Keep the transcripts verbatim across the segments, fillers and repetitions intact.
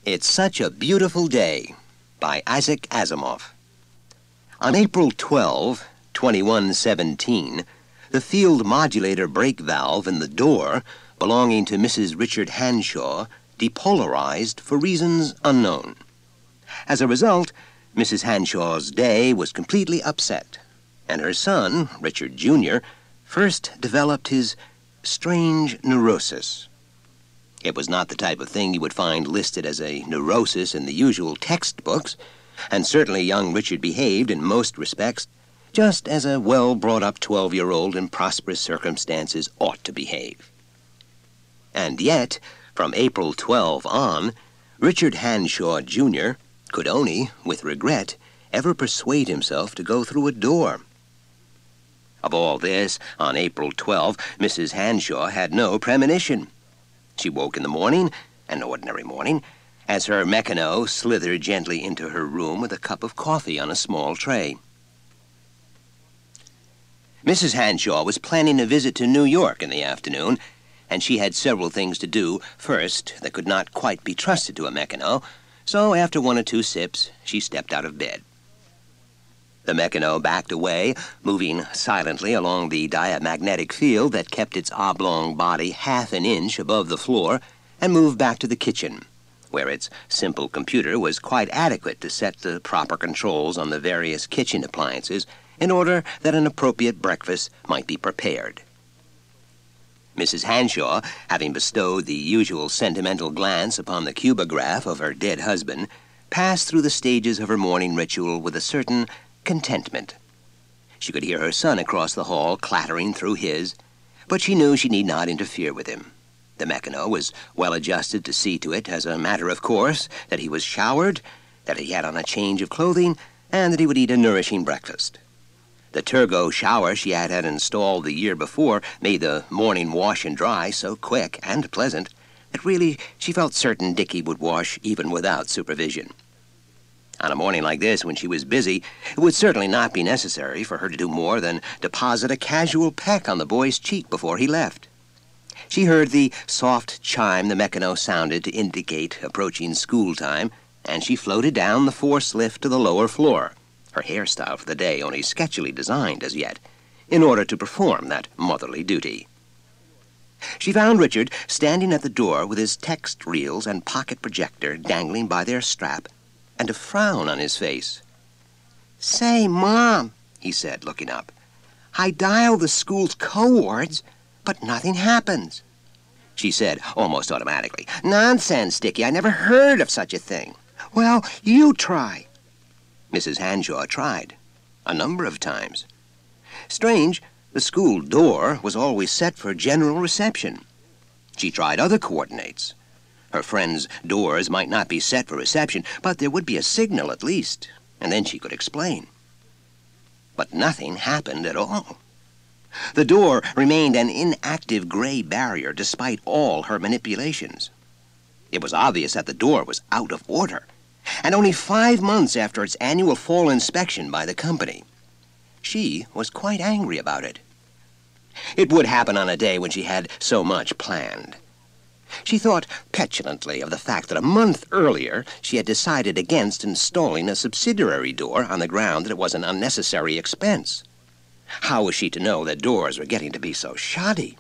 It's Such a Beautiful Day by Isaac Asimov. On April twelfth, twenty-one seventeen, the field modulator brake valve in the door belonging to Missus Richard Hanshaw depolarized for reasons unknown. As a result, Missus Hanshaw's day was completely upset, and her son, Richard Junior, first developed his strange neurosis. It was not the type of thing you would find listed as a neurosis in the usual textbooks, and certainly young Richard behaved in most respects just as a well-brought-up twelve-year-old in prosperous circumstances ought to behave. And yet, from April twelfth on, Richard Hanshaw, Junior could only, with regret, ever persuade himself to go through a door. Of all this, on April twelfth, Missus Hanshaw had no premonition. She woke in the morning, an ordinary morning, as her Meccano slithered gently into her room with a cup of coffee on a small tray. Missus Hanshaw was planning a visit to New York in the afternoon, and she had several things to do, first, that could not quite be trusted to a Meccano, so after one or two sips, she stepped out of bed. The Meccano backed away, moving silently along the diamagnetic field that kept its oblong body half an inch above the floor, and moved back to the kitchen, where its simple computer was quite adequate to set the proper controls on the various kitchen appliances in order that an appropriate breakfast might be prepared. Missus Hanshaw, having bestowed the usual sentimental glance upon the cubograph of her dead husband, passed through the stages of her morning ritual with a certain contentment. She could hear her son across the hall clattering through his, but she knew she need not interfere with him. The Meccano was well adjusted to see to it, as a matter of course, that he was showered, that he had on a change of clothing, and that he would eat a nourishing breakfast. The Turgo shower she had had installed the year before made the morning wash and dry so quick and pleasant that really she felt certain Dickie would wash even without supervision. On a morning like this, when she was busy, it would certainly not be necessary for her to do more than deposit a casual peck on the boy's cheek before he left. She heard the soft chime the Meccano sounded to indicate approaching school time, and she floated down the forced lift to the lower floor, her hairstyle for the day only sketchily designed as yet, in order to perform that motherly duty. She found Richard standing at the door with his text reels and pocket projector dangling by their strap, and a frown on his face. "Say, Mom," he said, looking up, "I dialed the school's cowards, but nothing happens." She said, almost automatically, "Nonsense, Dickie, I never heard of such a thing." "Well, you try." Missus Hanshaw tried, a number of times. Strange, the school door was always set for general reception. She tried other coordinates. Her friends' doors might not be set for reception, but there would be a signal at least, and then she could explain. But nothing happened at all. The door remained an inactive gray barrier despite all her manipulations. It was obvious that the door was out of order, and only five months after its annual fall inspection by the company. She was quite angry about it. It would happen on a day when she had so much planned. She thought petulantly of the fact that a month earlier she had decided against installing a subsidiary door on the ground that it was an unnecessary expense. How was she to know that doors were getting to be so shoddy?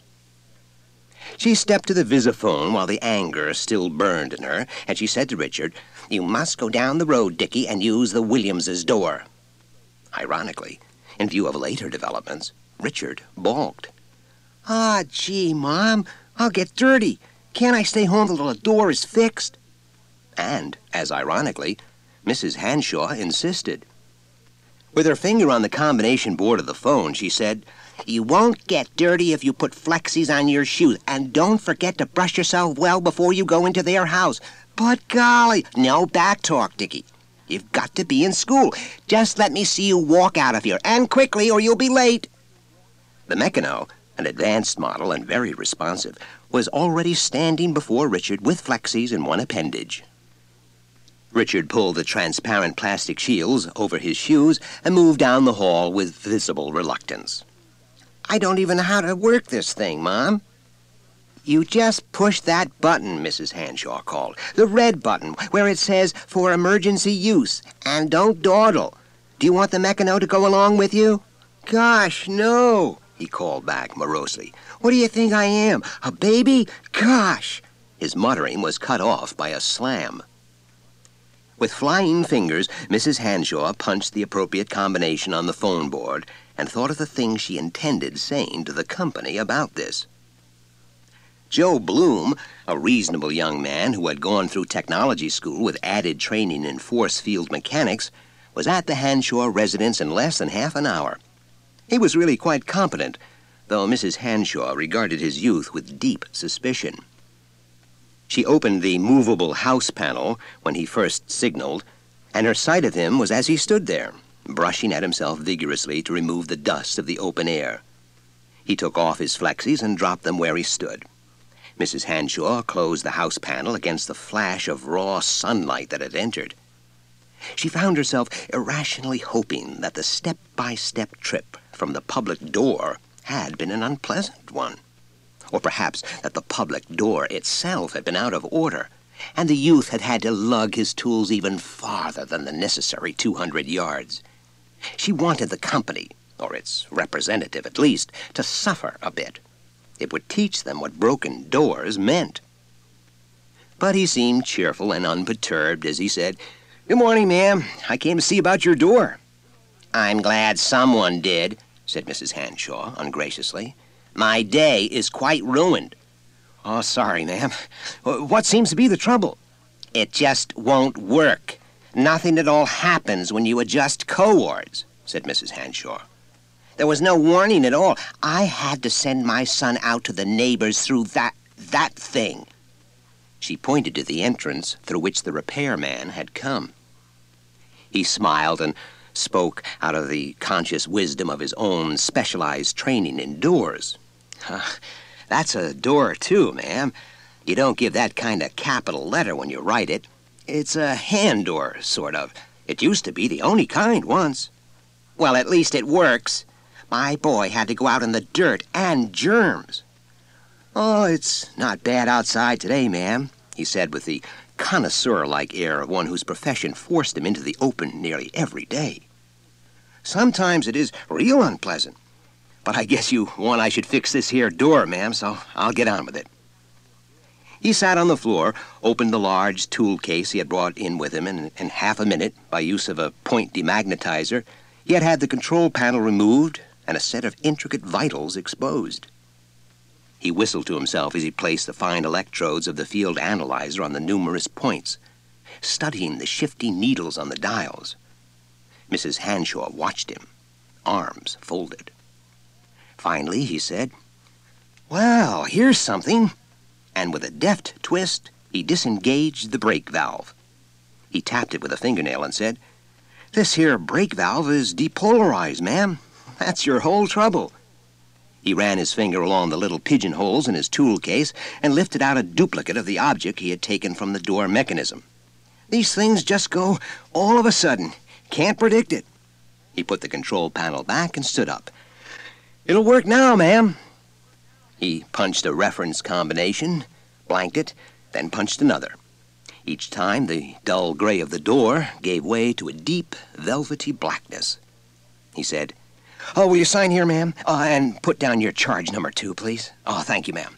She stepped to the visiphone while the anger still burned in her, and she said to Richard, "You must go down the road, Dickie, and use the Williamses' door." Ironically, in view of later developments, Richard balked. "Ah, gee, Mom, I'll get dirty. Can't I stay home till the door is fixed?" And, as ironically, Missus Hanshaw insisted. With her finger on the combination board of the phone, she said, "You won't get dirty if you put flexies on your shoes, and don't forget to brush yourself well before you go into their house." "But golly, no back talk, Dickie. You've got to be in school. Just let me see you walk out of here, and quickly, or you'll be late." The Meccano, an advanced model and very responsive, was already standing before Richard with flexies in one appendage. Richard pulled the transparent plastic shields over his shoes and moved down the hall with visible reluctance. "I don't even know how to work this thing, Mom." You just push that button, Missus Hanshaw called. The red button, where it says, for emergency use. And don't dawdle. Do you want the mechano to go along with you? Gosh, no, he called back morosely. What do you think I am, a baby? Gosh! His muttering was cut off by a slam. With flying fingers, Missus Hanshaw punched the appropriate combination on the phone board and thought of the things she intended saying to the company about this. Joe Bloom, a reasonable young man who had gone through technology school with added training in force field mechanics, was at the Hanshaw residence in less than half an hour. He was really quite competent, though Missus Hanshaw regarded his youth with deep suspicion. She opened the movable house panel when he first signaled, and her sight of him was as he stood there, brushing at himself vigorously to remove the dust of the open air. He took off his flexies and dropped them where he stood. Missus Hanshaw closed the house panel against the flash of raw sunlight that had entered. She found herself irrationally hoping that the step-by-step trip from the public door had been an unpleasant one. Or perhaps that the public door itself had been out of order, and the youth had had to lug his tools even farther than the necessary two hundred yards. She wanted the company, or its representative at least, to suffer a bit. It would teach them what broken doors meant. But he seemed cheerful and unperturbed as he said, "Good morning, ma'am. I came to see about your door." "I'm glad someone did," said Missus Hanshaw ungraciously. "My day is quite ruined." "Oh, sorry, ma'am. What seems to be the trouble?" "It just won't work. Nothing at all happens when you adjust coords," said Missus Hanshaw. "There was no warning at all. I had to send my son out to the neighbors through that, that thing." She pointed to the entrance through which the repairman had come. He smiled and spoke out of the conscious wisdom of his own specialized training in doors. Uh, that's a door, too, ma'am. You don't give that kind of capital letter when you write it. It's a hand door, sort of. It used to be the only kind once." "Well, at least it works. My boy had to go out in the dirt and germs." "Oh, it's not bad outside today, ma'am," he said with the connoisseur-like air of one whose profession forced him into the open nearly every day. "Sometimes it is real unpleasant. But I guess you want I should fix this here door, ma'am, so I'll get on with it." He sat on the floor, opened the large tool case he had brought in with him, and in half a minute, by use of a point demagnetizer, he had had the control panel removed and a set of intricate vitals exposed. He whistled to himself as he placed the fine electrodes of the field analyzer on the numerous points, studying the shifting needles on the dials. Missus Hanshaw watched him, arms folded. Finally, he said, "Well, here's something." And with a deft twist, he disengaged the brake valve. He tapped it with a fingernail and said, "This here brake valve is depolarized, ma'am. That's your whole trouble." He ran his finger along the little pigeonholes in his tool case and lifted out a duplicate of the object he had taken from the door mechanism. "These things just go all of a sudden. Can't predict it." He put the control panel back and stood up. "It'll work now, ma'am." He punched a reference combination, blanked it, then punched another. Each time, the dull gray of the door gave way to a deep, velvety blackness. He said, "Oh, will you sign here, ma'am? Uh, and put down your charge number two, please. Oh, thank you, ma'am."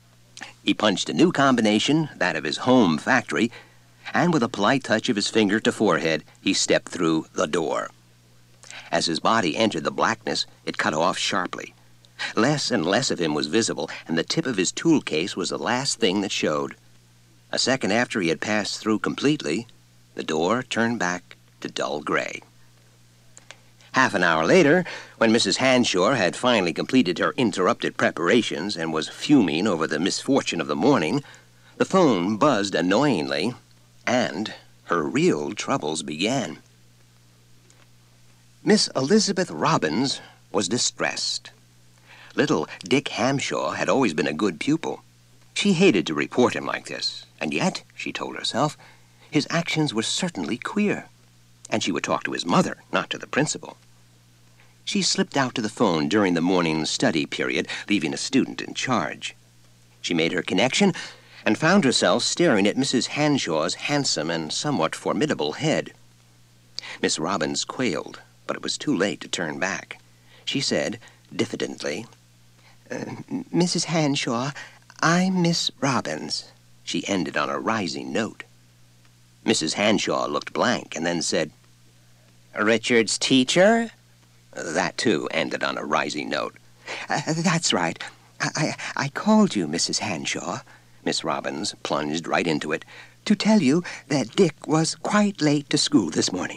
He punched a new combination, that of his home factory, and with a polite touch of his finger to forehead, he stepped through the door. As his body entered the blackness, it cut off sharply. Less and less of him was visible, and the tip of his tool case was the last thing that showed. A second after he had passed through completely, the door turned back to dull gray. Half an hour later, when Missus Hanshaw had finally completed her interrupted preparations and was fuming over the misfortune of the morning, the phone buzzed annoyingly, and her real troubles began. Miss Elizabeth Robbins was distressed. Little Dick Hanshaw had always been a good pupil. She hated to report him like this, and yet, she told herself, his actions were certainly queer, and she would talk to his mother, not to the principal. She slipped out to the phone during the morning study period, leaving a student in charge. She made her connection and found herself staring at Missus Hanshaw's handsome and somewhat formidable head. Miss Robbins quailed, but it was too late to turn back. She said, diffidently, uh, Missus Hanshaw, I'm Miss Robbins. She ended on a rising note. Missus Hanshaw looked blank and then said, Richard's teacher? That, too, ended on a rising note. Uh, that's right. I, I, I called you, Missus Hanshaw. Miss Robbins plunged right into it, to tell you that Dick was quite late to school this morning.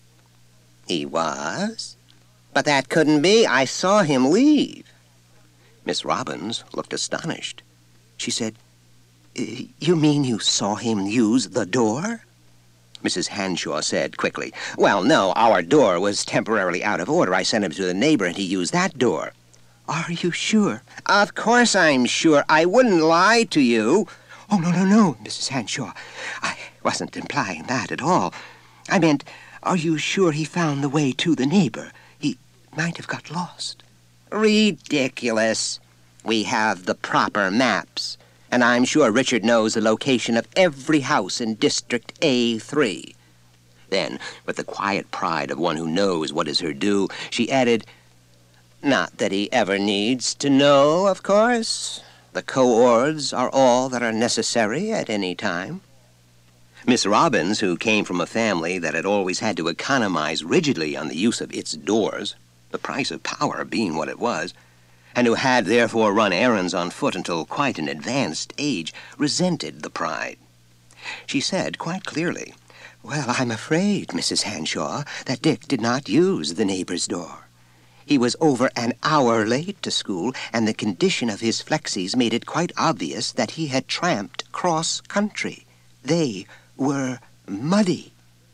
He was? But that couldn't be. I saw him leave. Miss Robbins looked astonished. She said, You mean you saw him use the door? Missus Hanshaw said quickly, Well, no, our door was temporarily out of order. I sent him to the neighbor and he used that door. Are you sure? Of course I'm sure. I wouldn't lie to you. Oh, no, no, no, Missus Hanshaw. I wasn't implying that at all. I meant, are you sure he found the way to the neighbor? He might have got lost. Ridiculous. We have the proper maps, and I'm sure Richard knows the location of every house in District A three. Then, with the quiet pride of one who knows what is her due, she added, Not that he ever needs to know, of course. The coords are all that are necessary at any time. Miss Robbins, who came from a family that had always had to economize rigidly on the use of its doors, the price of power being what it was, and who had therefore run errands on foot until quite an advanced age, resented the pride. She said quite clearly, Well, I'm afraid, Missus Hanshaw, that Dick did not use the neighbor's door. He was over an hour late to school, and the condition of his flexies made it quite obvious that he had tramped cross-country. They were muddy.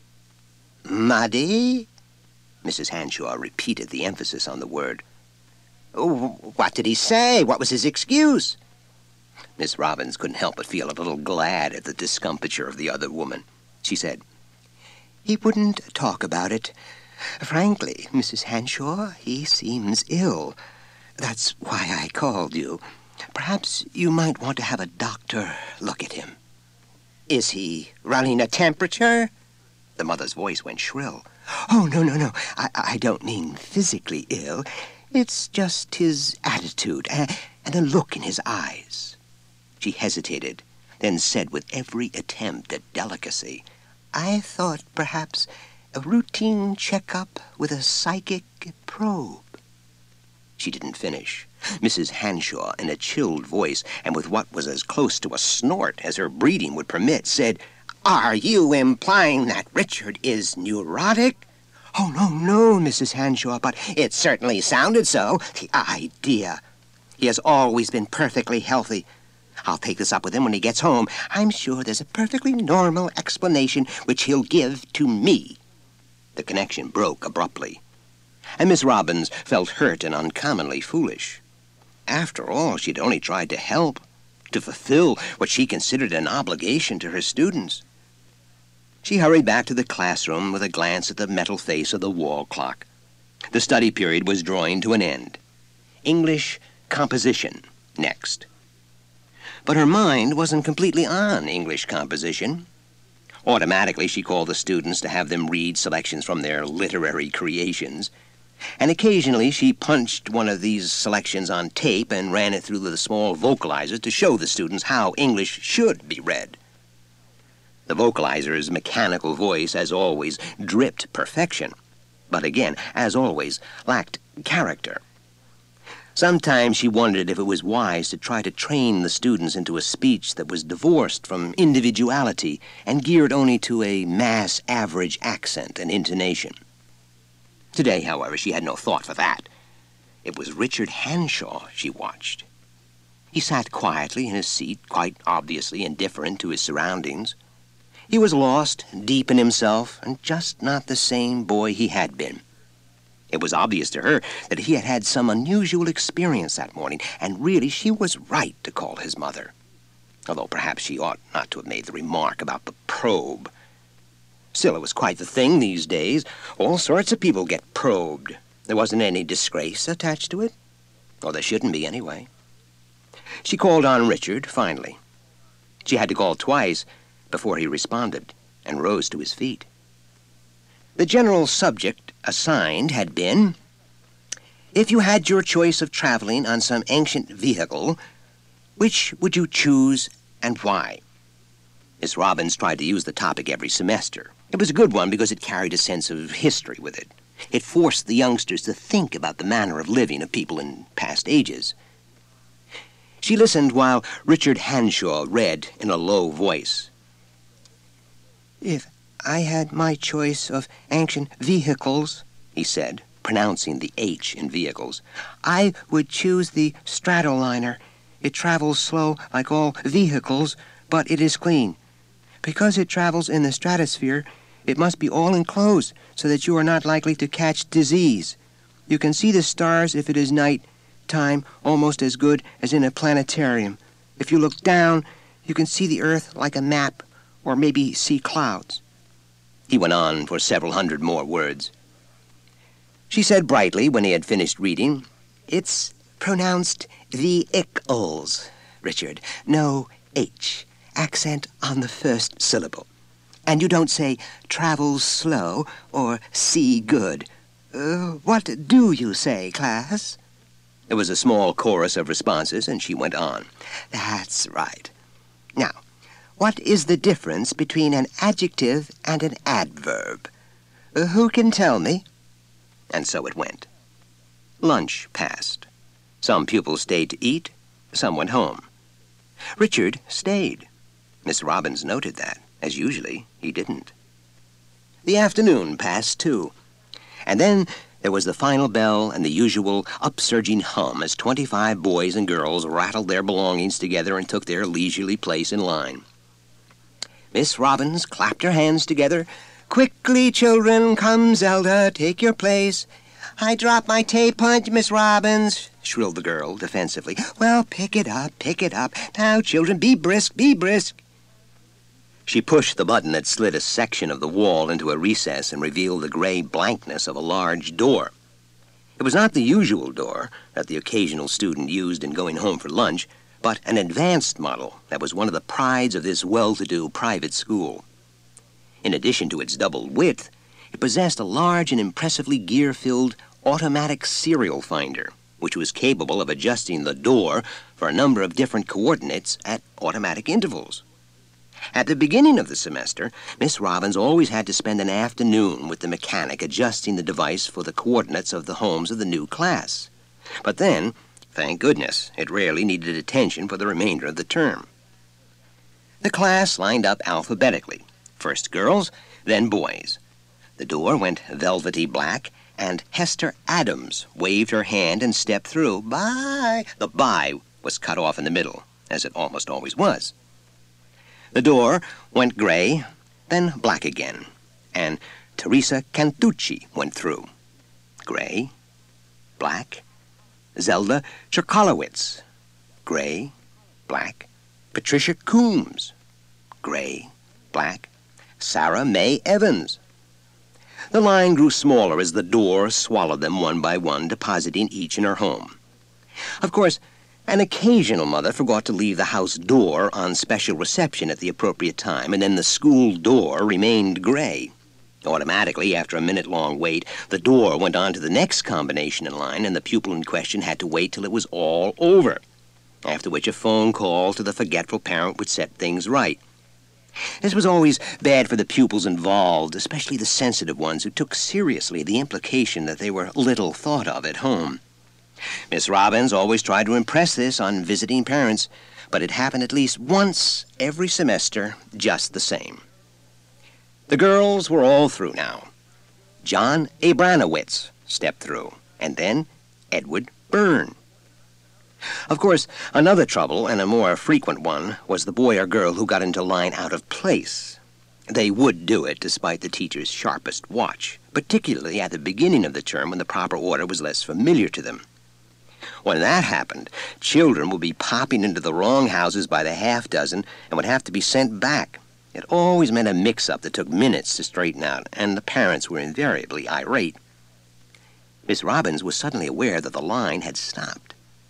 Muddy? Missus Hanshaw repeated the emphasis on the word. Oh, what did he say? What was his excuse? Miss Robbins couldn't help but feel a little glad at the discomfiture of the other woman. She said, He wouldn't talk about it. Frankly, Missus Hanshaw, he seems ill. That's why I called you. Perhaps you might want to have a doctor look at him. Is he running a temperature? The mother's voice went shrill. Oh, no, no, no. I, I don't mean physically ill. It's just his attitude and, and the look in his eyes. She hesitated, then said with every attempt at delicacy, I thought perhaps a routine checkup with a psychic probe. She didn't finish. Missus Hanshaw, in a chilled voice, and with what was as close to a snort as her breeding would permit, said, Are you implying that Richard is neurotic? Oh, no, no, Missus Hanshaw, but it certainly sounded so. The idea. He has always been perfectly healthy. I'll take this up with him when he gets home. I'm sure there's a perfectly normal explanation which he'll give to me. The connection broke abruptly, and Miss Robbins felt hurt and uncommonly foolish. After all, she'd only tried to help, to fulfill what she considered an obligation to her students. She hurried back to the classroom with a glance at the metal face of the wall clock. The study period was drawing to an end. English composition next. But her mind wasn't completely on English composition. Automatically, she called the students to have them read selections from their literary creations, and occasionally she punched one of these selections on tape and ran it through the small vocalizer to show the students how English should be read. The vocalizer's mechanical voice, as always, dripped perfection, but again, as always, lacked character. Sometimes she wondered if it was wise to try to train the students into a speech that was divorced from individuality and geared only to a mass average accent and intonation. Today, however, she had no thought for that. It was Richard Hanshaw she watched. He sat quietly in his seat, quite obviously indifferent to his surroundings. He was lost, deep in himself, and just not the same boy he had been. It was obvious to her that he had had some unusual experience that morning, and really she was right to call his mother. Although perhaps she ought not to have made the remark about the probe. Still, it was quite the thing these days. All sorts of people get probed. There wasn't any disgrace attached to it. Or there shouldn't be, anyway. She called on Richard, finally. She had to call twice before he responded and rose to his feet. The general subject assigned had been, if you had your choice of traveling on some ancient vehicle, which would you choose and why? Miss Robbins tried to use the topic every semester. It was a good one because it carried a sense of history with it. It forced the youngsters to think about the manner of living of people in past ages. She listened while Richard Hanshaw read in a low voice. If I had my choice of ancient vehicles, he said, pronouncing the H in vehicles, I would choose the Stratoliner. It travels slow like all vehicles, but it is clean. Because it travels in the stratosphere, it must be all enclosed so that you are not likely to catch disease. You can see the stars if it is night time almost as good as in a planetarium. If you look down, you can see the earth like a map, or maybe see clouds. He went on for several hundred more words. She said brightly when he had finished reading, It's pronounced vehicles, Richard. No H. Accent on the first syllable. And you don't say travels slow or see good. Uh, what do you say, class? There was a small chorus of responses, and she went on. That's right. Now, what is the difference between an adjective and an adverb? Uh, who can tell me? And so it went. Lunch passed. Some pupils stayed to eat, some went home. Richard stayed. Miss Robbins noted that. As usually, he didn't. The afternoon passed, too. And then there was the final bell and the usual upsurging hum as twenty-five boys and girls rattled their belongings together and took their leisurely place in line. Miss Robbins clapped her hands together. Quickly, children, come, Zelda, take your place. I dropped my tay punch, Miss Robbins, shrilled the girl defensively. Well, pick it up, pick it up. Now, children, be brisk, be brisk. She pushed the button that slid a section of the wall into a recess and revealed the gray blankness of a large door. It was not the usual door that the occasional student used in going home for lunch, but an advanced model that was one of the prides of this well-to-do private school. In addition to its double width, it possessed a large and impressively gear-filled automatic serial finder, which was capable of adjusting the door for a number of different coordinates at automatic intervals. At the beginning of the semester, Miss Robbins always had to spend an afternoon with the mechanic adjusting the device for the coordinates of the homes of the new class. But then, thank goodness, it rarely needed attention for the remainder of the term. The class lined up alphabetically, first girls, then boys. The door went velvety black, and Hester Adams waved her hand and stepped through. Bye! The bye was cut off in the middle, as it almost always was. The door went gray, then black again, and Teresa Cantucci went through. Gray, black. Zelda Cherkolowitz, gray, black. Patricia Coombs, gray, black. Sarah May Evans. The line grew smaller as the door swallowed them one by one, depositing each in her home. Of course, an occasional mother forgot to leave the house door on special reception at the appropriate time, and then the school door remained gray. Automatically, after a minute-long wait, the door went on to the next combination in line, and the pupil in question had to wait till it was all over, after which a phone call to the forgetful parent would set things right. This was always bad for the pupils involved, especially the sensitive ones who took seriously the implication that they were little thought of at home. Miss Robbins always tried to impress this on visiting parents, but it happened at least once every semester, just the same. The girls were all through now. John Abranowitz stepped through, and then Edward Byrne. Of course, another trouble, and a more frequent one, was the boy or girl who got into line out of place. They would do it despite the teacher's sharpest watch, particularly at the beginning of the term when the proper order was less familiar to them. When that happened, children would be popping into the wrong houses by the half dozen and would have to be sent back. It always meant a mix-up that took minutes to straighten out, and the parents were invariably irate. Miss Robbins was suddenly aware that the line had stopped.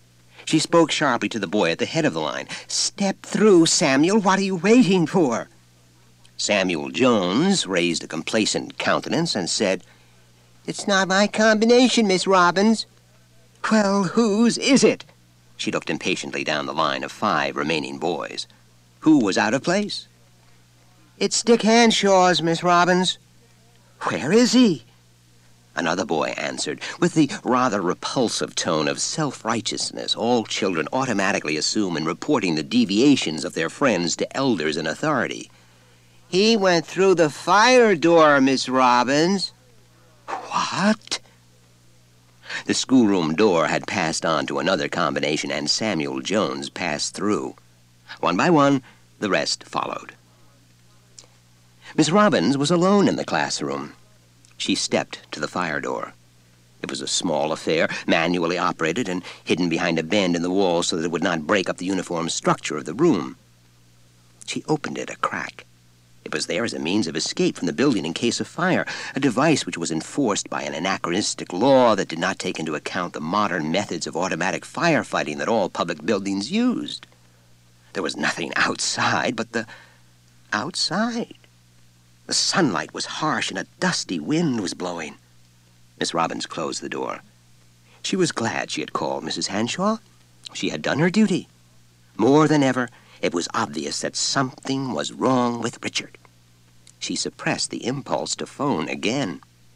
She spoke sharply to the boy at the head of the line. "Step through, Samuel. What are you waiting for?" Samuel Jones raised a complacent countenance and said, "It's not my combination, Miss Robbins." "Well, whose is it?" She looked impatiently down the line of five remaining boys. Who was out of place? "It's Dick Hanshaw's, Miss Robbins." "Where is he?" Another boy answered, with the rather repulsive tone of self-righteousness all children automatically assume in reporting the deviations of their friends to elders in authority. "He went through the fire door, Miss Robbins." "What?" The schoolroom door had passed on to another combination, and Samuel Jones passed through. One by one, the rest followed. Miss Robbins was alone in the classroom. She stepped to the fire door. It was a small affair, manually operated and hidden behind a bend in the wall so that it would not break up the uniform structure of the room. She opened it a crack. It was there as a means of escape from the building in case of fire, a device which was enforced by an anachronistic law that did not take into account the modern methods of automatic firefighting that all public buildings used. There was nothing outside but the outside. The sunlight was harsh and a dusty wind was blowing. Miss Robbins closed the door. She was glad she had called Missus Hanshaw. She had done her duty. More than ever, it was obvious that something was wrong with Richard. She suppressed the impulse to phone again.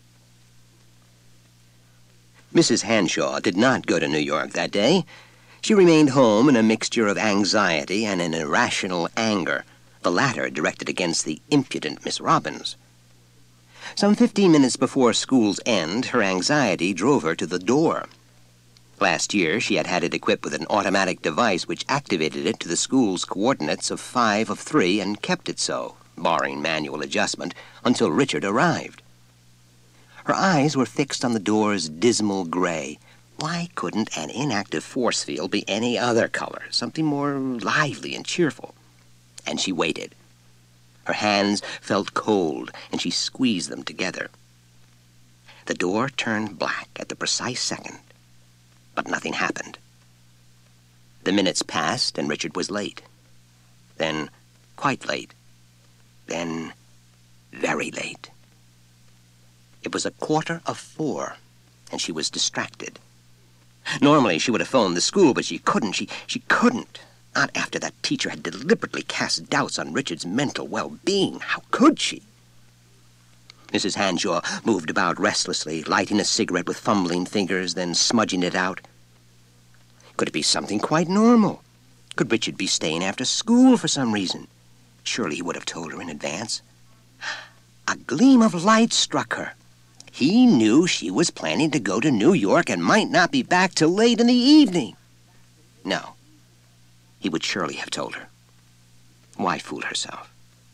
Missus Hanshaw did not go to New York that day. She remained home in a mixture of anxiety and an irrational anger, the latter directed against the impudent Miss Robbins. Some fifteen minutes before school's end, her anxiety drove her to the door. Last year, she had had it equipped with an automatic device which activated it to the school's coordinates of five of three and kept it so, barring manual adjustment, until Richard arrived. Her eyes were fixed on the door's dismal gray. Why couldn't an inactive force field be any other color, something more lively and cheerful? And she waited. Her hands felt cold, and she squeezed them together. The door turned black at the precise second, but nothing happened. The minutes passed, and Richard was late. Then quite late. Then very late. It was a quarter of four, and she was distracted. Normally, she would have phoned the school, but she couldn't. She, she couldn't. Not after that teacher had deliberately cast doubts on Richard's mental well-being. How could she? Missus Hanshaw moved about restlessly, lighting a cigarette with fumbling fingers, then smudging it out. Could it be something quite normal? Could Richard be staying after school for some reason? Surely he would have told her in advance. A gleam of light struck her. He knew she was planning to go to New York and might not be back till late in the evening. No. He would surely have told her. Why fool herself?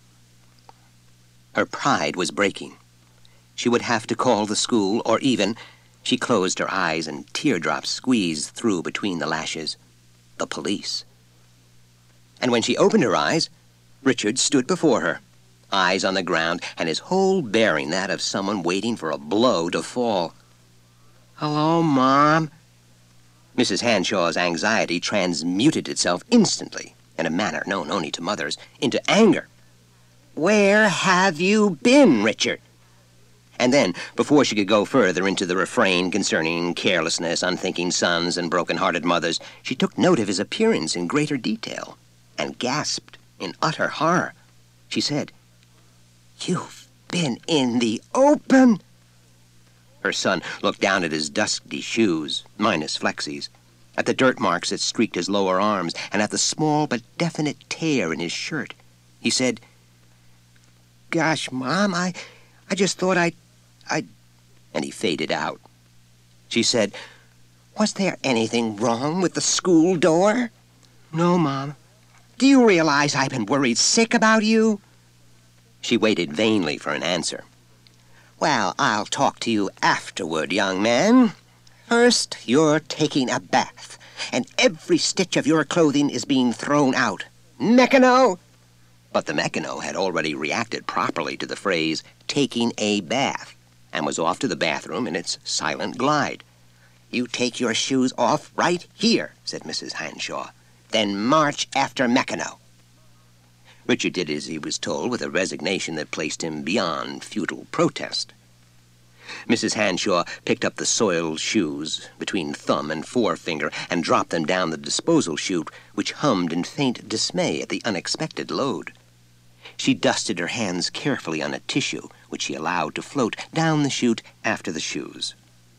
Her pride was breaking. She would have to call the school, or even, she closed her eyes and teardrops squeezed through between the lashes, the police. And when she opened her eyes, Richard stood before her, eyes on the ground, and his whole bearing that of someone waiting for a blow to fall. "Hello, Mom." Missus Hanshaw's anxiety transmuted itself instantly, in a manner known only to mothers, into anger. "Where have you been, Richard?" And then, before she could go further into the refrain concerning carelessness, unthinking sons, and broken-hearted mothers, she took note of his appearance in greater detail, and gasped in utter horror. She said, "You've been in the open?" Her son looked down at his dusty shoes, minus flexies, at the dirt marks that streaked his lower arms, and at the small but definite tear in his shirt. He said, "Gosh, Mom, I, I just thought I, I..." And he faded out. She said, "Was there anything wrong with the school door?" "No, Mom." "Do you realize I've been worried sick about you?" She waited vainly for an answer. "Well, I'll talk to you afterward, young man. First, you're taking a bath, and every stitch of your clothing is being thrown out. Mechano!" But the mechano had already reacted properly to the phrase, taking a bath, and was off to the bathroom in its silent glide. "You take your shoes off right here," said Missus Hanshaw. "Then march after Mackinaw." Richard did as he was told with a resignation that placed him beyond futile protest. Missus Hanshaw picked up the soiled shoes between thumb and forefinger and dropped them down the disposal chute, which hummed in faint dismay at the unexpected load. She dusted her hands carefully on a tissue, which she allowed to float down the chute after the shoes.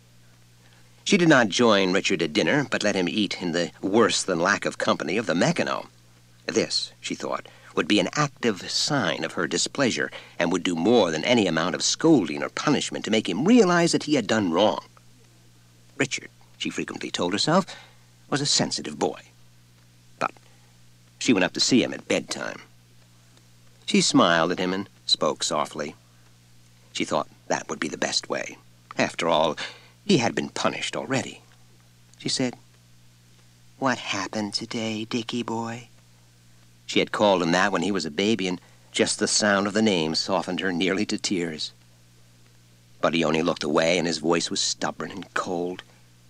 She did not join Richard at dinner, but let him eat in the worse-than-lack of company of the Mackinaw. This, she thought, would be an active sign of her displeasure, and would do more than any amount of scolding or punishment to make him realize that he had done wrong. Richard, she frequently told herself, was a sensitive boy. But she went up to see him at bedtime. She smiled at him and spoke softly. She thought that would be the best way. After all, he had been punished already. She said, "What happened today, Dickie boy?" She had called him that when he was a baby, and just the sound of the name softened her nearly to tears. But he only looked away, and his voice was stubborn and cold.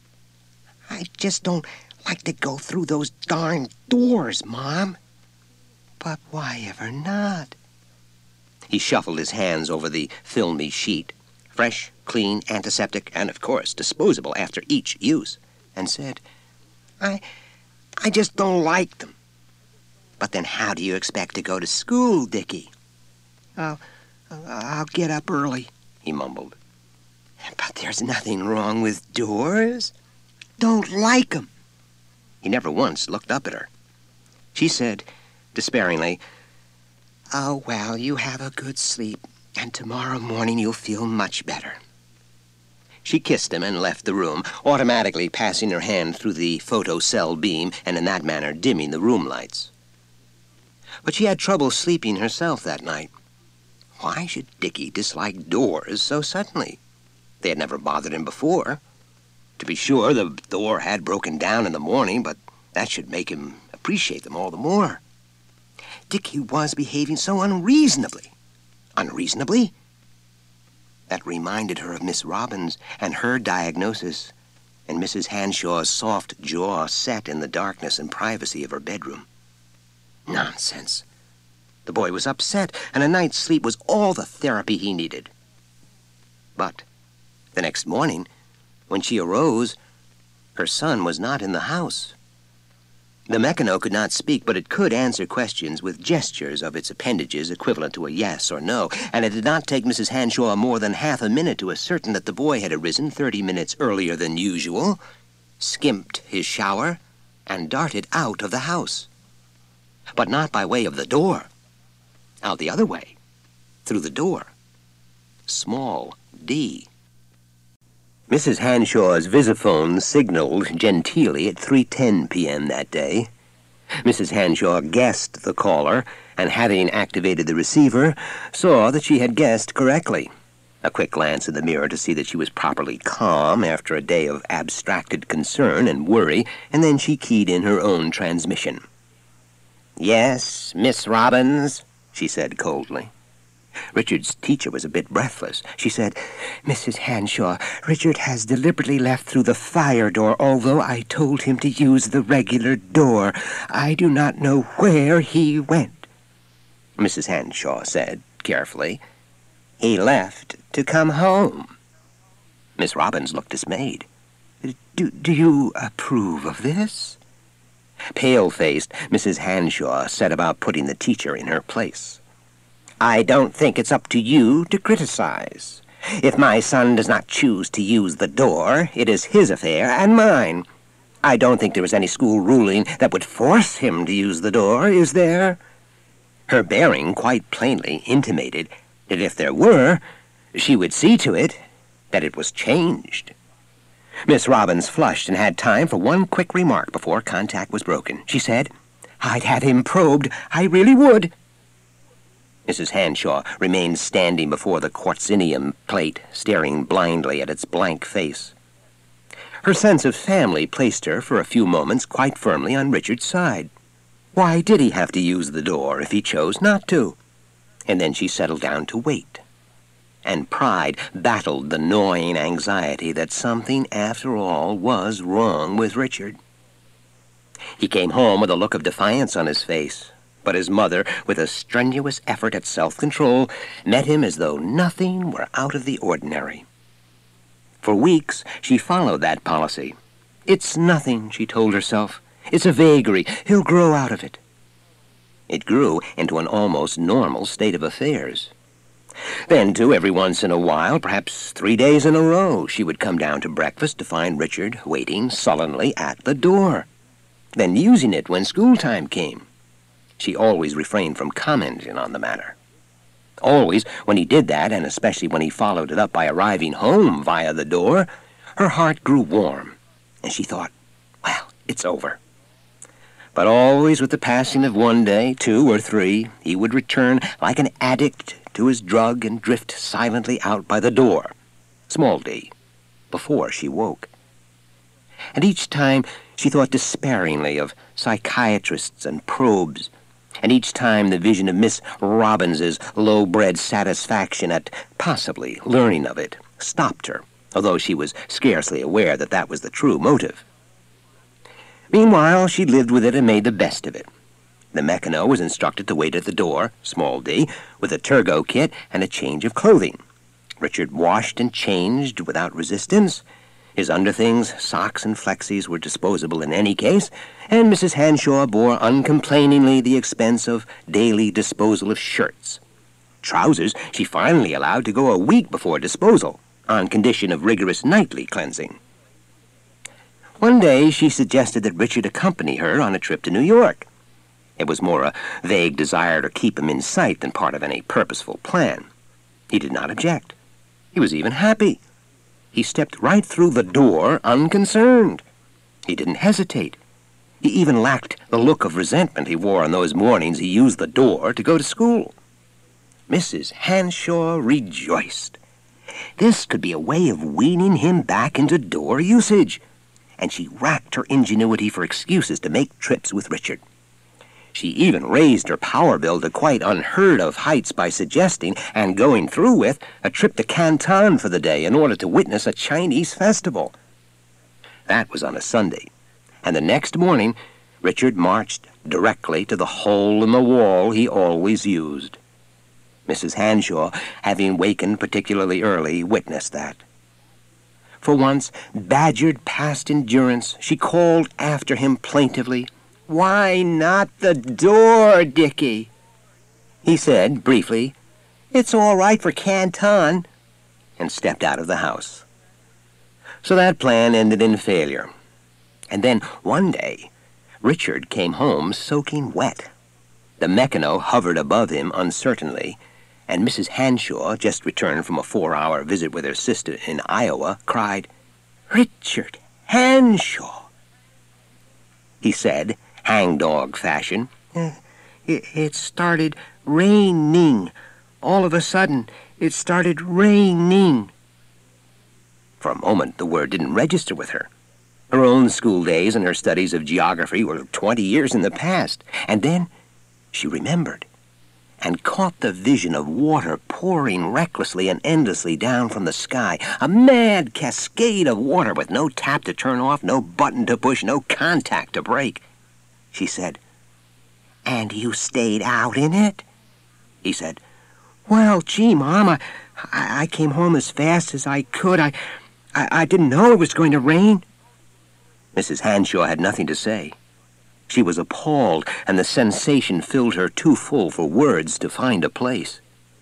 "I just don't like to go through those darn doors, Mom." "But why ever not?" He shuffled his hands over the filmy sheet, fresh, clean, antiseptic, and, of course, disposable after each use, and said, I, I just don't like them." "But then how do you expect to go to school, Dickie?" I'll, I'll get up early," he mumbled. "But there's nothing wrong with doors." "Don't like 'em." He never once looked up at her. She said, despairingly, "Oh, well, you have a good sleep, and tomorrow morning you'll feel much better." She kissed him and left the room, automatically passing her hand through the photocell beam and in that manner dimming the room lights. But she had trouble sleeping herself that night. Why should Dickie dislike doors so suddenly? They had never bothered him before. To be sure, the door had broken down in the morning, but that should make him appreciate them all the more. Dickie was behaving so unreasonably. Unreasonably? That reminded her of Miss Robbins and her diagnosis, and Missus Hanshaw's soft jaw set in the darkness and privacy of her bedroom. Nonsense. The boy was upset, and a night's sleep was all the therapy he needed. But the next morning, when she arose, her son was not in the house. The Mackinaw could not speak, but it could answer questions with gestures of its appendages equivalent to a yes or no, and it did not take Missus Hanshaw more than half a minute to ascertain that the boy had arisen thirty minutes earlier than usual, skimped his shower, and darted out of the house. But not by way of the door. Out the other way, through the door. Small D. Missus Hanshaw's visiphone signaled genteelly at three ten p.m. that day. Missus Hanshaw guessed the caller, and having activated the receiver, saw that she had guessed correctly. A quick glance in the mirror to see that she was properly calm after a day of abstracted concern and worry, and then she keyed in her own transmission. "Yes, Miss Robbins," she said coldly. Richard's teacher was a bit breathless. She said, "Missus Hanshaw, Richard has deliberately left through the fire door, although I told him to use the regular door. I do not know where he went." Missus Hanshaw said, carefully, "He left to come home." Miss Robbins looked dismayed. Do, do you approve of this?" Pale-faced, Missus Hanshaw set about putting the teacher in her place. "I don't think it's up to you to criticize. If my son does not choose to use the door, it is his affair and mine. I don't think there is any school ruling that would force him to use the door, is there?" Her bearing quite plainly intimated that if there were, she would see to it that it was changed. Miss Robbins flushed and had time for one quick remark before contact was broken. She said, "I'd have him probed. I really would." Missus Hanshaw remained standing before the quartzinium plate, staring blindly at its blank face. Her sense of family placed her for a few moments quite firmly on Richard's side. Why did he have to use the door if he chose not to? And then she settled down to wait. and pride battled the gnawing anxiety that something, after all, was wrong with Richard. He came home with a look of defiance on his face, but his mother, with a strenuous effort at self-control, met him as though nothing were out of the ordinary. For weeks, she followed that policy. "It's nothing," she told herself. "It's a vagary. He'll grow out of it." It grew into an almost normal state of affairs. Then, too, every once in a while, perhaps three days in a row, she would come down to breakfast to find Richard waiting sullenly at the door, then using it when school time came. She always refrained from commenting on the matter. Always, when he did that, and especially when he followed it up by arriving home via the door, her heart grew warm, and she thought, well, it's over. But always with the passing of one day, two or three, he would return like an addict to his drug and drift silently out by the door, small d, before she woke. And each time she thought despairingly of psychiatrists and probes, and each time the vision of Miss Robbins's low-bred satisfaction at possibly learning of it stopped her, although she was scarcely aware that that was the true motive. Meanwhile, she lived with it and made the best of it. The Meccano was instructed to wait at the door, small d, with a Turgo kit and a change of clothing. Richard washed and changed without resistance. His underthings, socks, and flexies were disposable in any case, and Missus Hanshaw bore uncomplainingly the expense of daily disposal of shirts. Trousers she finally allowed to go a week before disposal, on condition of rigorous nightly cleansing. One day she suggested that Richard accompany her on a trip to New York. It was more a vague desire to keep him in sight than part of any purposeful plan. He did not object. He was even happy. He stepped right through the door unconcerned. He didn't hesitate. He even lacked the look of resentment he wore on those mornings he used the door to go to school. Missus Hanshaw rejoiced. This could be a way of weaning him back into door usage, and she racked her ingenuity for excuses to make trips with Richard. She even raised her power bill to quite unheard-of heights by suggesting, and going through with, a trip to Canton for the day in order to witness a Chinese festival. That was on a Sunday, and the next morning, Richard marched directly to the hole in the wall he always used. Missus Hanshaw, having wakened particularly early, witnessed that. For once, badgered past endurance, she called after him plaintively, "Why not the door, Dickie?" He said, briefly, "It's all right for Canton," and stepped out of the house. So that plan ended in failure. And then, one day, Richard came home soaking wet. The Meccano hovered above him uncertainly, and Missus Hanshaw, just returned from a four-hour visit with her sister in Iowa, cried, "Richard Hanshaw!" He said, hangdog fashion, uh, it, it started raining. All of a sudden, it started raining." For a moment, the word didn't register with her. Her own school days and her studies of geography were twenty years in the past. And then she remembered, and caught the vision of water pouring recklessly and endlessly down from the sky, a mad cascade of water with no tap to turn off, no button to push, no contact to break. She said, "And you stayed out in it?" He said, "Well, gee, Mom, I, I came home as fast as I could. I, I, I didn't know it was going to rain." Missus Hanshaw had nothing to say. She was appalled, and the sensation filled her too full for words to find a place.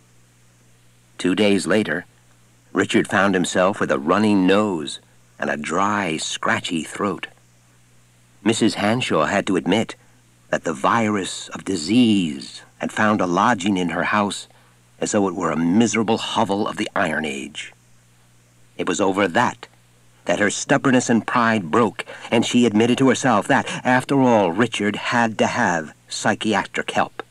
Two days later, Richard found himself with a running nose and a dry, scratchy throat. Missus Hanshaw had to admit that the virus of disease had found a lodging in her house as though it were a miserable hovel of the Iron Age. It was over that that her stubbornness and pride broke, and she admitted to herself that, after all, Richard had to have psychiatric help.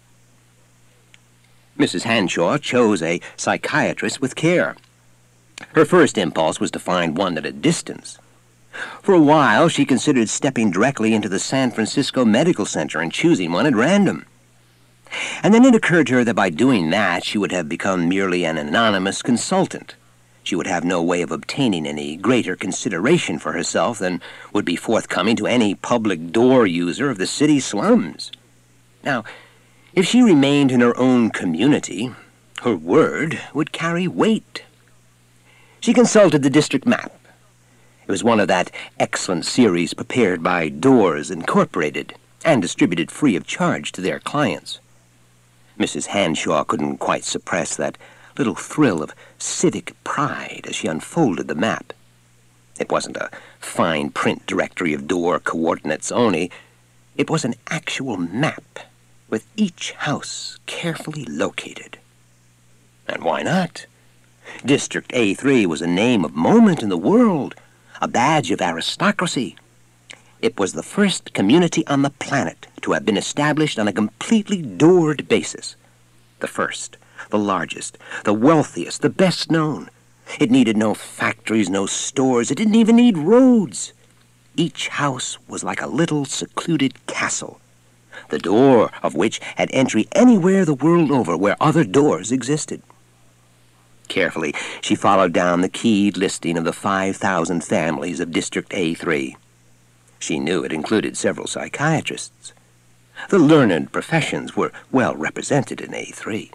Missus Hanshaw chose a psychiatrist with care. Her first impulse was to find one at a distance. For a while, she considered stepping directly into the San Francisco Medical Center and choosing one at random. And then it occurred to her that by doing that, she would have become merely an anonymous consultant. She would have no way of obtaining any greater consideration for herself than would be forthcoming to any public door user of the city slums. Now, if she remained in her own community, her word would carry weight. She consulted the district map. It was one of that excellent series prepared by Doors Incorporated and distributed free of charge to their clients. Missus Hanshaw couldn't quite suppress that little thrill of civic pride as she unfolded the map. It wasn't a fine print directory of door coordinates only. It was an actual map with each house carefully located. And why not? District A three was a name of moment in the world, a badge of aristocracy. It was the first community on the planet to have been established on a completely doored basis. The first, the largest, the wealthiest, the best known. It needed no factories, no stores. It didn't even need roads. Each house was like a little secluded castle, the door of which had entry anywhere the world over where other doors existed. Carefully, she followed down the keyed listing of the five thousand families of District A three. She knew it included several psychiatrists. The learned professions were well represented in A three.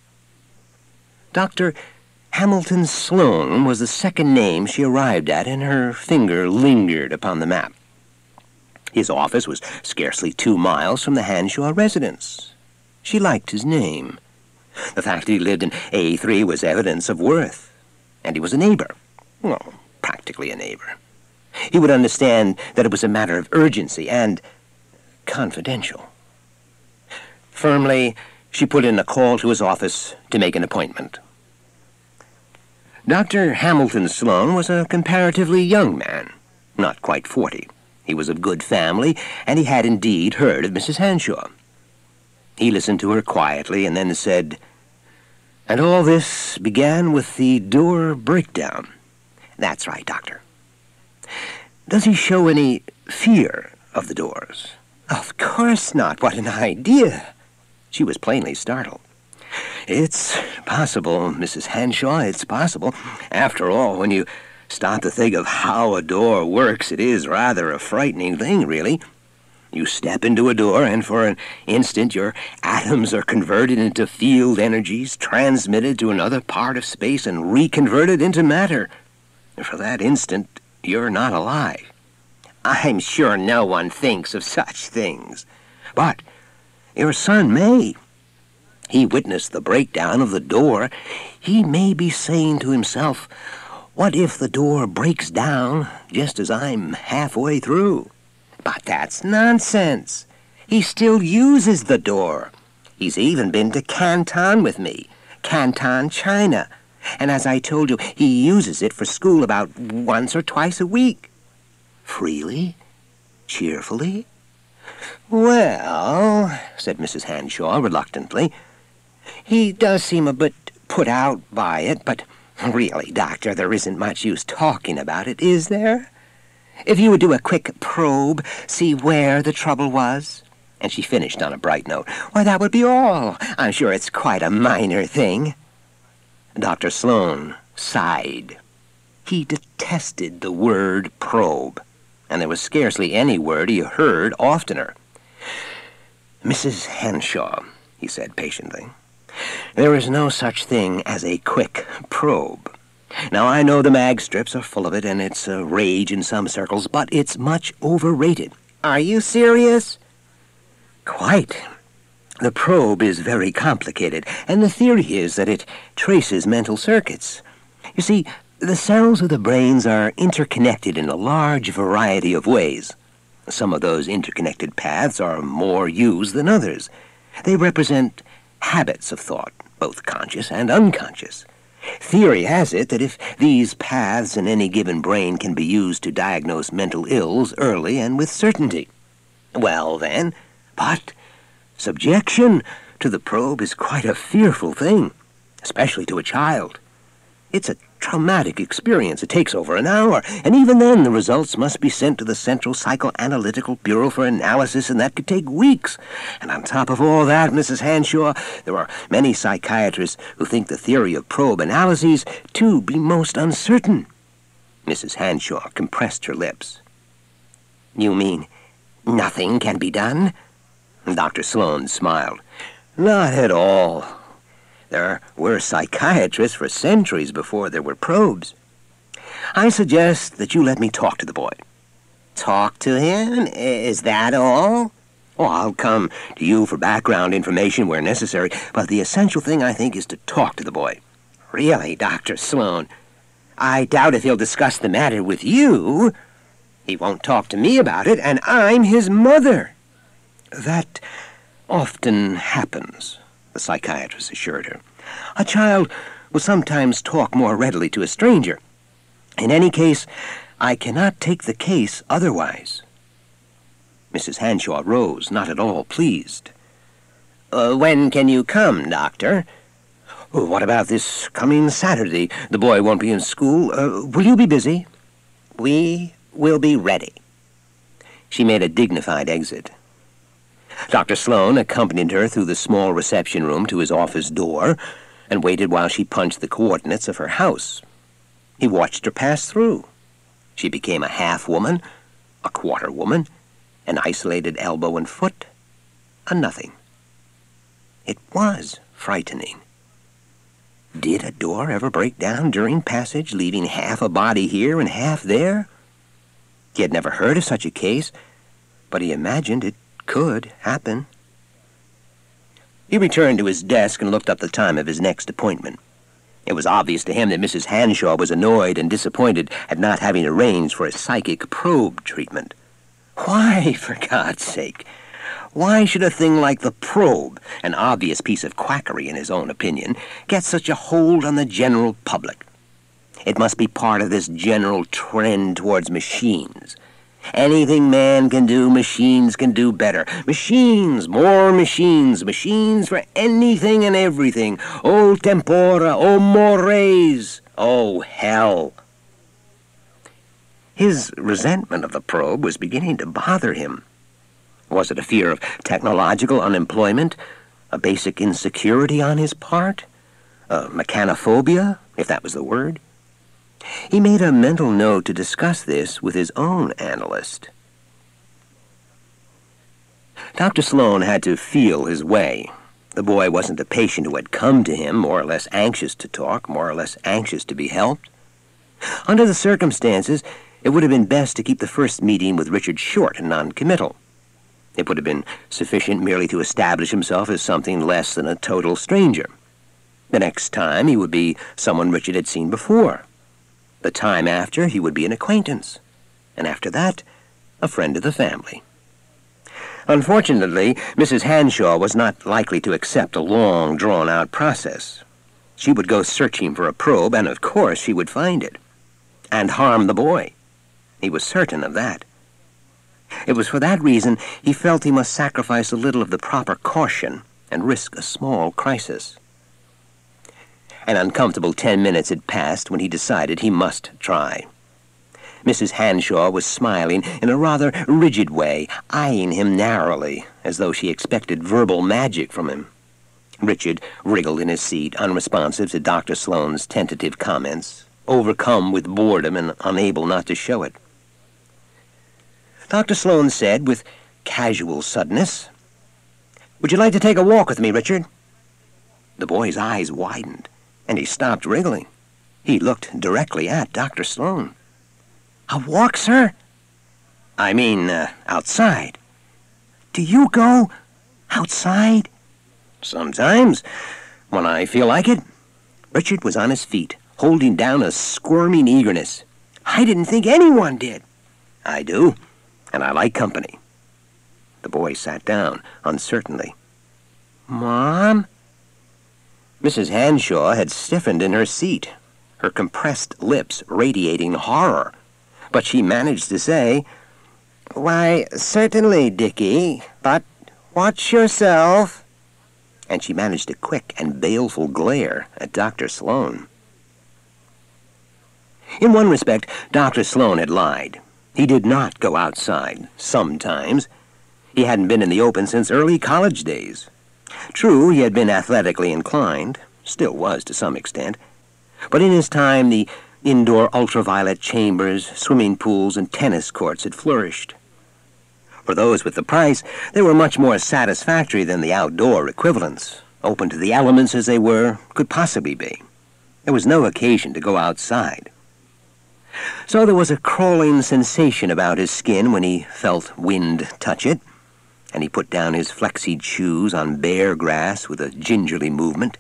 Doctor Hamilton Sloane was the second name she arrived at, and her finger lingered upon the map. His office was scarcely two miles from the Hanshaw residence. She liked his name. The fact that he lived in A three was evidence of worth, and he was a neighbor. Well, practically a neighbor. He would understand that it was a matter of urgency and confidential. Firmly, she put in a call to his office to make an appointment. Doctor Hamilton Sloane was a comparatively young man, not quite forty. He was of good family, and he had indeed heard of Missus Hanshaw. He listened to her quietly and then said, "And all this began with the door breakdown." "That's right, Doctor." "Does he show any fear of the doors?" "Of course not. What an idea." She was plainly startled. "It's possible, Missus Hanshaw, it's possible. After all, when you stop to think of how a door works, it is rather a frightening thing, really. You step into a door, and for an instant your atoms are converted into field energies, transmitted to another part of space, and reconverted into matter. For that instant, you're not alive." "I'm sure no one thinks of such things." "But your son may. He witnessed the breakdown of the door. He may be saying to himself, 'What if the door breaks down just as I'm halfway through?'" "But that's nonsense. He still uses the door. He's even been to Canton with me, Canton, China. And as I told you, he uses it for school about once or twice a week." "Freely? Cheerfully?" "Well," said Missus Hanshaw reluctantly, "he does seem a bit put out by it, but really, Doctor, there isn't much use talking about it, is there? If you would do a quick probe, see where the trouble was." And she finished on a bright note. "Why, that would be all. I'm sure it's quite a minor thing." Doctor Sloane sighed. He detested the word probe, and there was scarcely any word he heard oftener. "Missus Hanshaw," he said patiently, "there is no such thing as a quick probe. Now, I know the mag strips are full of it, and it's a rage in some circles, but it's much overrated." "Are you serious?" "Quite. The probe is very complicated, and the theory is that it traces mental circuits. You see, the cells of the brains are interconnected in a large variety of ways. Some of those interconnected paths are more used than others. They represent habits of thought, both conscious and unconscious. Theory has it that if these paths in any given brain can be used to diagnose mental ills early and with certainty. Well, then, but subjection to the probe is quite a fearful thing, especially to a child. It's a traumatic experience. It takes over an hour, and even then the results must be sent to the Central Psychoanalytical Bureau for analysis, and that could take weeks. And on top of all that, Missus Hanshaw, there are many psychiatrists who think the theory of probe analyses to be most uncertain. Missus Hanshaw compressed her lips. You mean nothing can be done? Doctor Sloane smiled. Not at all. There were psychiatrists for centuries before there were probes. I suggest that you let me talk to the boy. Talk to him? Is that all? Oh, I'll come to you for background information where necessary, but the essential thing, I think, is to talk to the boy. Really, Doctor Sloane? I doubt if he'll discuss the matter with you. He won't talk to me about it, and I'm his mother. That often happens, the psychiatrist assured her. A child will sometimes talk more readily to a stranger. In any case, I cannot take the case otherwise. Missus Hanshaw rose, not at all pleased. Uh, when can you come, Doctor? Oh, what about this coming Saturday? The boy won't be in school. Uh, will you be busy? We will be ready. She made a dignified exit. Doctor Sloane accompanied her through the small reception room to his office door and waited while she punched the coordinates of her house. He watched her pass through. She became a half-woman, a quarter-woman, an isolated elbow and foot, a nothing. It was frightening. Did a door ever break down during passage, leaving half a body here and half there? He had never heard of such a case, but he imagined it could happen. He returned to his desk and looked up the time of his next appointment. It was obvious to him that Missus Hanshaw was annoyed and disappointed at not having arranged for a psychic probe treatment. Why, for God's sake? Why should a thing like the probe, an obvious piece of quackery in his own opinion, get such a hold on the general public? It must be part of this general trend towards machines. Anything man can do, machines can do better. Machines, more machines, machines for anything and everything. Oh, tempora, oh, mores, oh, hell. His resentment of the probe was beginning to bother him. Was it a fear of technological unemployment? A basic insecurity on his part? A mechanophobia, if that was the word? He made a mental note to discuss this with his own analyst. Doctor Sloane had to feel his way. The boy wasn't a patient who had come to him more or less anxious to talk, more or less anxious to be helped. Under the circumstances, it would have been best to keep the first meeting with Richard short and non-committal. It would have been sufficient merely to establish himself as something less than a total stranger. The next time he would be someone Richard had seen before. The time after, he would be an acquaintance, and after that, a friend of the family. Unfortunately, Missus Hanshaw was not likely to accept a long, drawn-out process. She would go searching for a probe, and of course she would find it, and harm the boy. He was certain of that. It was for that reason he felt he must sacrifice a little of the proper caution and risk a small crisis. An uncomfortable ten minutes had passed when he decided he must try. Missus Hanshaw was smiling in a rather rigid way, eyeing him narrowly, as though she expected verbal magic from him. Richard wriggled in his seat, unresponsive to Doctor Sloane's tentative comments, overcome with boredom and unable not to show it. Doctor Sloane said with casual suddenness, "Would you like to take a walk with me, Richard?" The boy's eyes widened, and he stopped wriggling. He looked directly at Doctor Sloane. "A walk, sir?" "I mean, uh, outside." "Do you go outside?" "Sometimes, when I feel like it." Richard was on his feet, holding down a squirming eagerness. "I didn't think anyone did." "I do, and I like company." The boy sat down, uncertainly. "Mom?" Missus Hanshaw had stiffened in her seat, her compressed lips radiating horror. But she managed to say, "Why, certainly, Dickie, but watch yourself." And she managed a quick and baleful glare at Doctor Sloane. In one respect, Doctor Sloane had lied. He did not go outside, sometimes. He hadn't been in the open since early college days. True, he had been athletically inclined, still was to some extent, but in his time the indoor ultraviolet chambers, swimming pools, and tennis courts had flourished. For those with the price, they were much more satisfactory than the outdoor equivalents, open to the elements as they were, could possibly be. There was no occasion to go outside. So there was a crawling sensation about his skin when he felt wind touch it, and he put down his flexied shoes on bare grass with a gingerly movement.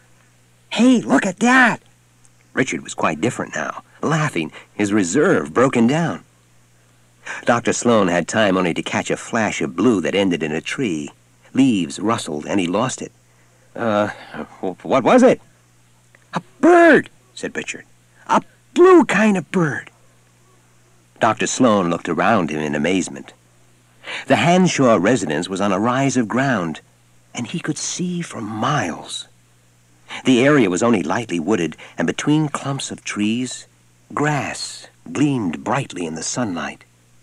"Hey, look at that!" Richard was quite different now, laughing, his reserve broken down. Doctor Sloane had time only to catch a flash of blue that ended in a tree. Leaves rustled, and he lost it. Uh, what was it?" "A bird," said Richard. "A blue kind of bird." Doctor Sloane looked around him in amazement. The Hanshaw residence was on a rise of ground, and he could see for miles. The area was only lightly wooded, and between clumps of trees, grass gleamed brightly in the sunlight.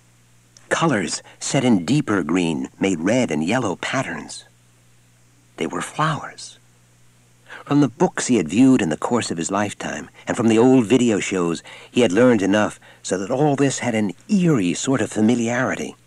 Colors set in deeper green made red and yellow patterns. They were flowers. From the books he had viewed in the course of his lifetime, and from the old video shows, he had learned enough so that all this had an eerie sort of familiarity.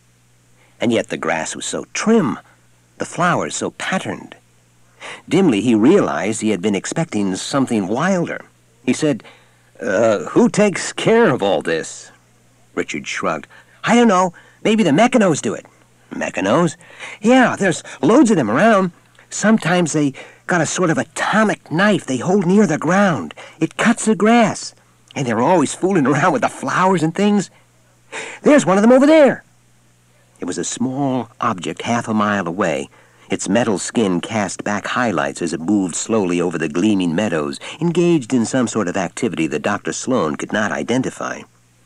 And yet the grass was so trim, the flowers so patterned. Dimly he realized he had been expecting something wilder. He said, uh, "Who takes care of all this?" Richard shrugged. "I don't know. Maybe the Mechanos do it." "Mechanos?" "Yeah, there's loads of them around. Sometimes they got a sort of atomic knife they hold near the ground. It cuts the grass. And they're always fooling around with the flowers and things. There's one of them over there." It was a small object half a mile away. Its metal skin cast back highlights as it moved slowly over the gleaming meadows, engaged in some sort of activity that Doctor Sloane could not identify.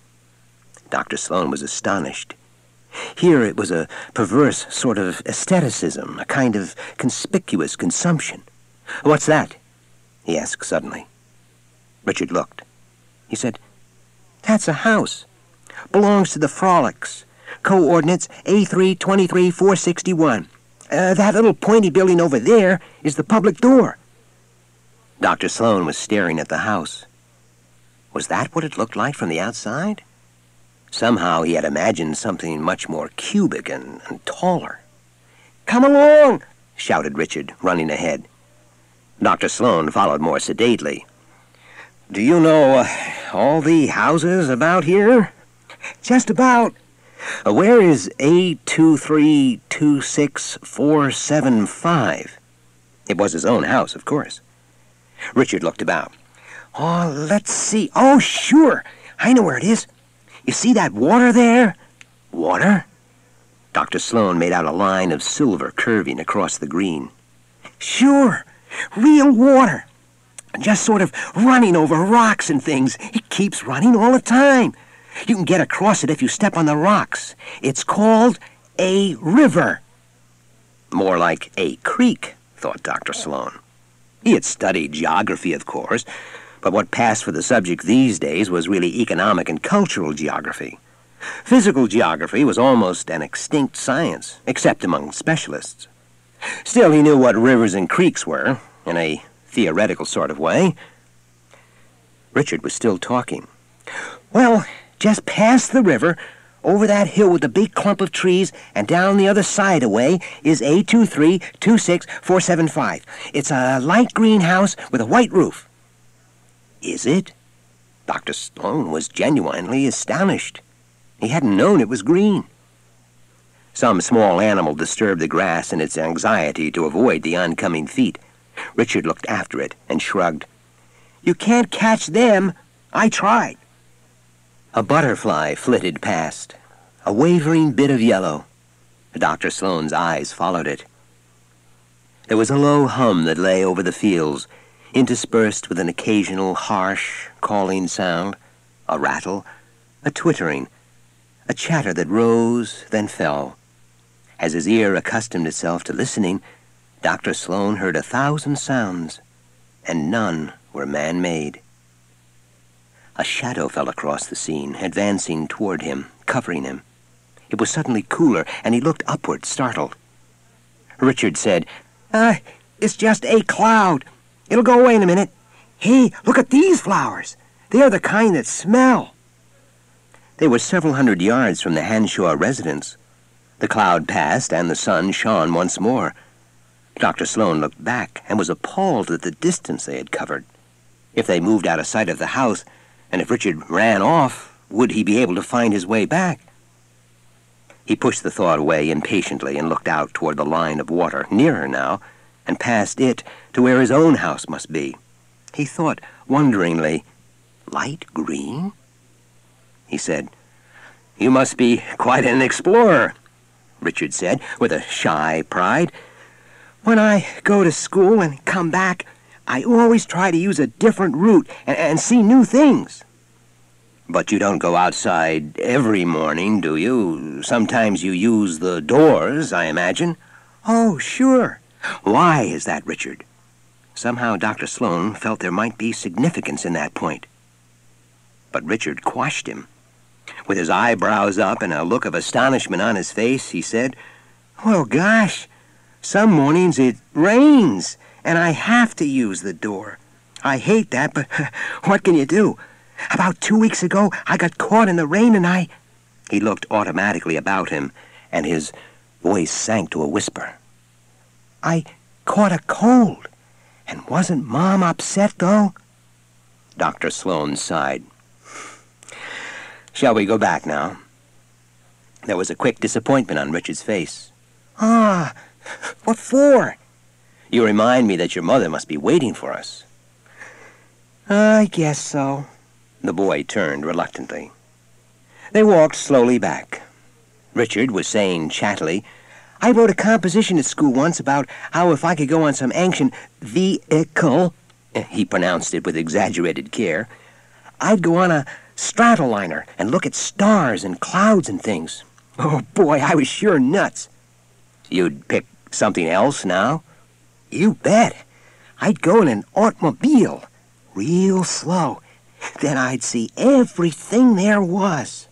Doctor Sloane was astonished. Here it was a perverse sort of aestheticism, a kind of conspicuous consumption. "What's that?" he asked suddenly. Richard looked. He said, "That's a house. Belongs to the Frolics. Coordinates A three twenty-three four sixty-one. Uh, that little pointy building over there is the public door." Doctor Sloane was staring at the house. Was that what it looked like from the outside? Somehow he had imagined something much more cubic and, and taller. "Come along!" shouted Richard, running ahead. Doctor Sloane followed more sedately. "Do you know uh, all the houses about here?" "Just about." Uh, where is A two three two six four seven five? It was his own house, of course. Richard looked about. "Oh, let's see. Oh, sure. I know where it is. You see that water there?" "Water?" Doctor Sloane made out a line of silver curving across the green. "Sure. Real water. Just sort of running over rocks and things. It keeps running all the time. You can get across it if you step on the rocks. It's called a river." More like a creek, thought Doctor Sloane. He had studied geography, of course, but what passed for the subject these days was really economic and cultural geography. Physical geography was almost an extinct science, except among specialists. Still, he knew what rivers and creeks were, in a theoretical sort of way. Richard was still talking. "Well, just past the river, over that hill with the big clump of trees, and down the other side away is A two three two six four seven five. It's a light green house with a white roof." "Is it?" Doctor Sloane was genuinely astonished. He hadn't known it was green. Some small animal disturbed the grass in its anxiety to avoid the oncoming feet. Richard looked after it and shrugged. "You can't catch them. I tried." A butterfly flitted past, a wavering bit of yellow. Doctor Sloane's eyes followed it. There was a low hum that lay over the fields, interspersed with an occasional harsh, calling sound, a rattle, a twittering, a chatter that rose, then fell. As his ear accustomed itself to listening, Doctor Sloane heard a thousand sounds, and none were man-made. A shadow fell across the scene, advancing toward him, covering him. It was suddenly cooler, and he looked upward, startled. Richard said, Uh, it's just a cloud. It'll go away in a minute. Hey, look at these flowers. They're the kind that smell. They were several hundred yards from the Hanshaw residence. The cloud passed, and the sun shone once more. Doctor Sloane looked back and was appalled at the distance they had covered. If they moved out of sight of the house, and if Richard ran off, would he be able to find his way back? He pushed the thought away impatiently and looked out toward the line of water, nearer now, and past it to where his own house must be. He thought wonderingly, light green? He said, You must be quite an explorer, Richard said, with a shy pride. When I go to school and come back, I always try to use a different route and, and see new things. But you don't go outside every morning, do you? Sometimes you use the doors, I imagine. Oh, sure. Why is that, Richard? Somehow Doctor Sloane felt there might be significance in that point. But Richard quashed him. With his eyebrows up and a look of astonishment on his face, he said, Well, gosh, some mornings it rains, and I have to use the door. I hate that, but what can you do? About two weeks ago, I got caught in the rain, and I... He looked automatically about him, and his voice sank to a whisper. I caught a cold. And wasn't Mom upset, though? Doctor Sloane sighed. Shall we go back now? There was a quick disappointment on Richard's face. Ah, what for? You remind me that your mother must be waiting for us. I guess so. The boy turned reluctantly. They walked slowly back. Richard was saying chattily, I wrote a composition at school once about how if I could go on some ancient vehicle, he pronounced it with exaggerated care, I'd go on a stratoliner and look at stars and clouds and things. Oh, boy, I was sure nuts. You'd pick something else now? You bet. I'd go in an automobile, real slow. Then I'd see everything there was.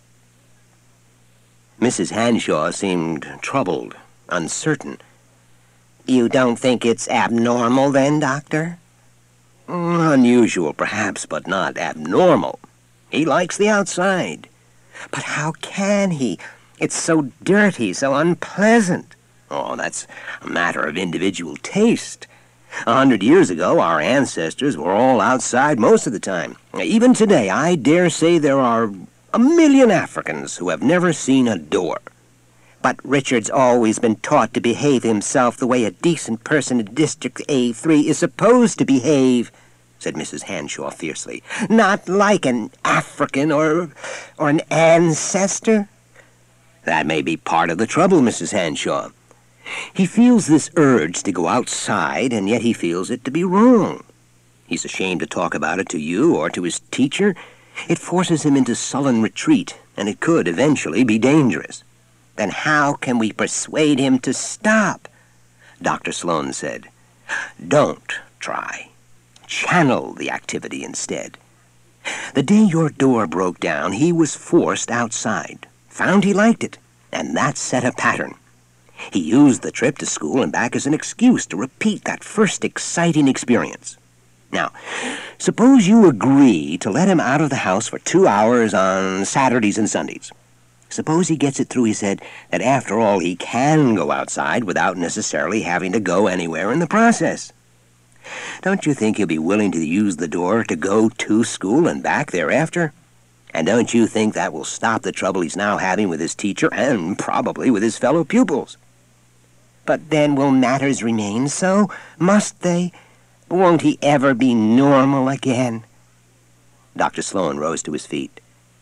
Missus Hanshaw seemed troubled, uncertain. You don't think it's abnormal, then, Doctor? Mm, unusual, perhaps, but not abnormal. He likes the outside. But how can he? It's so dirty, so unpleasant. Oh, that's a matter of individual taste. A hundred years ago, our ancestors were all outside most of the time. Even today, I dare say there are a million Africans who have never seen a door. But Richard's always been taught to behave himself the way a decent person in District A three is supposed to behave, said Missus Hanshaw fiercely. Not like an African or, or an ancestor. That may be part of the trouble, Missus Hanshaw. He feels this urge to go outside, and yet he feels it to be wrong. He's ashamed to talk about it to you or to his teacher. It forces him into sullen retreat, and it could eventually be dangerous. Then how can we persuade him to stop? Doctor Sloane said. Don't try. Channel the activity instead. The day your door broke down, he was forced outside, found he liked it, and that set a pattern. He used the trip to school and back as an excuse to repeat that first exciting experience. Now, suppose you agree to let him out of the house for two hours on Saturdays and Sundays. Suppose he gets it through his head that after all he can go outside without necessarily having to go anywhere in the process. Don't you think he'll be willing to use the door to go to school and back thereafter? And don't you think that will stop the trouble he's now having with his teacher and probably with his fellow pupils? But then will matters remain so? Must they? Won't he ever be normal again? Doctor Sloane rose to his feet.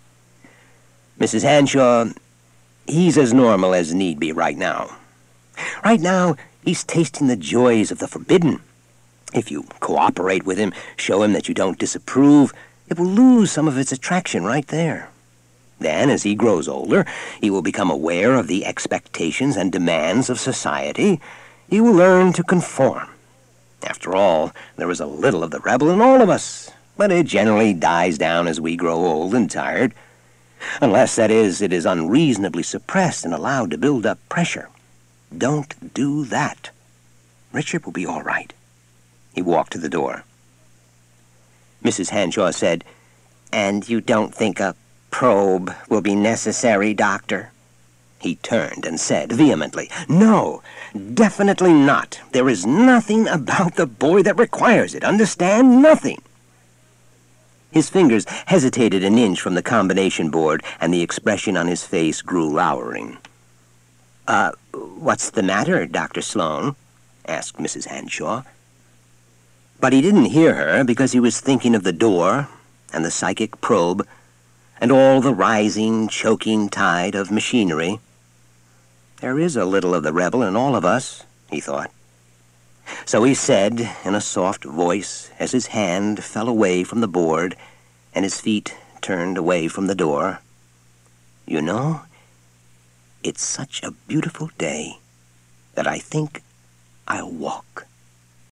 Missus Hanshaw, he's as normal as need be right now. Right now, he's tasting the joys of the forbidden. If you cooperate with him, show him that you don't disapprove, it will lose some of its attraction right there. Then, as he grows older, he will become aware of the expectations and demands of society. He will learn to conform. After all, there is a little of the rebel in all of us. but it generally dies down as we grow old and tired. Unless, that is, it is unreasonably suppressed and allowed to build up pressure. Don't do that. Richard will be all right. He walked to the door. Missus Hanshaw said, "And you don't think a probe will be necessary, Doctor?" He turned and said vehemently, "No, definitely not. There is nothing about the boy that requires it. Understand? Nothing." His fingers hesitated an inch from the combination board, and the expression on his face grew lowering. Uh, what's the matter, Doctor Sloane?" asked Missus Hanshaw. But he didn't hear her because he was thinking of the door and the psychic probe and all the rising, choking tide of machinery. There is a little of the rebel in all of us, he thought. So he said in a soft voice as his hand fell away from the board and his feet turned away from the door, "You know, it's such a beautiful day that I think I'll walk."